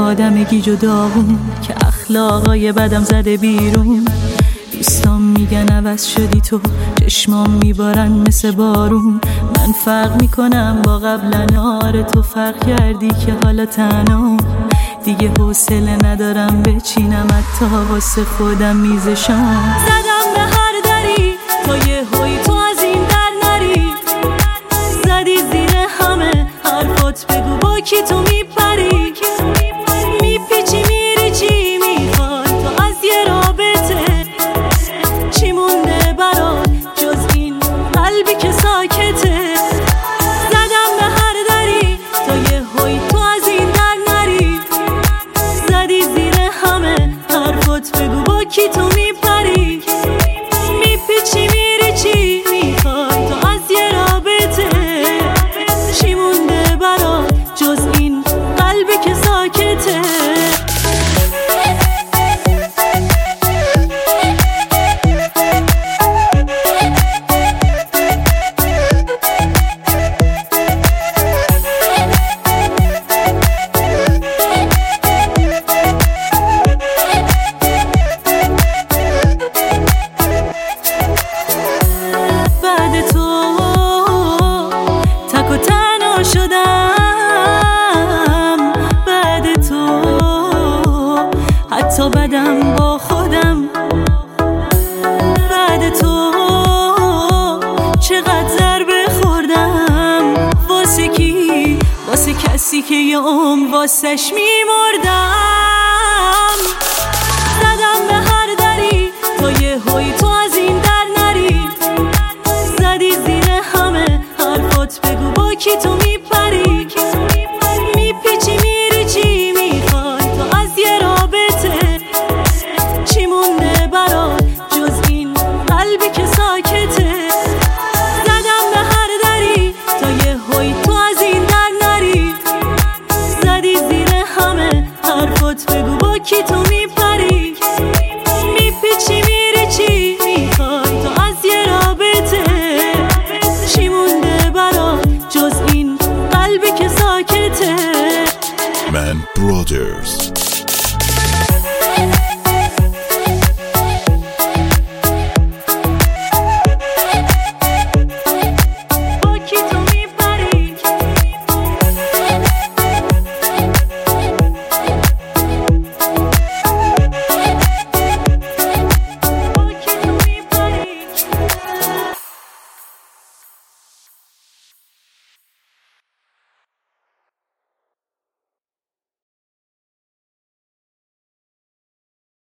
آدم گیج و داغون که اخلاقای بدم زده بیرون. دوستان میگن عوض شدی تو، چشمام میبارن مثل بارون. من فرق میکنم با قبلا، آره تو فرق کردی که حالا تنها دیگه حوصله ندارم بچینم حتی واسه خودم میز شام. زدم به هر دری تا یه هوی تو از این در نری، زدی زیر همه حرفات، بگو با کی تو میپری، میپیچی میری چی میخوای تو از یه رابطه، چی مونده برات جز این قلبی که ساکته. زدم به هر دری تا یه هوی تو از این در نری، زدی زیر همه حرفات، بگو با کی تو میپری، میپیچی میری چی میخوای تو از یه رابطه، چی مونده برات جز این قلبی که ساکته. حتی بدم با خودم بعد تو چقدر ضربه خوردم، واسه کی؟ واسه کسی که یه عمر واسش میمردم. زدم به هر دری تا یه هوی تو از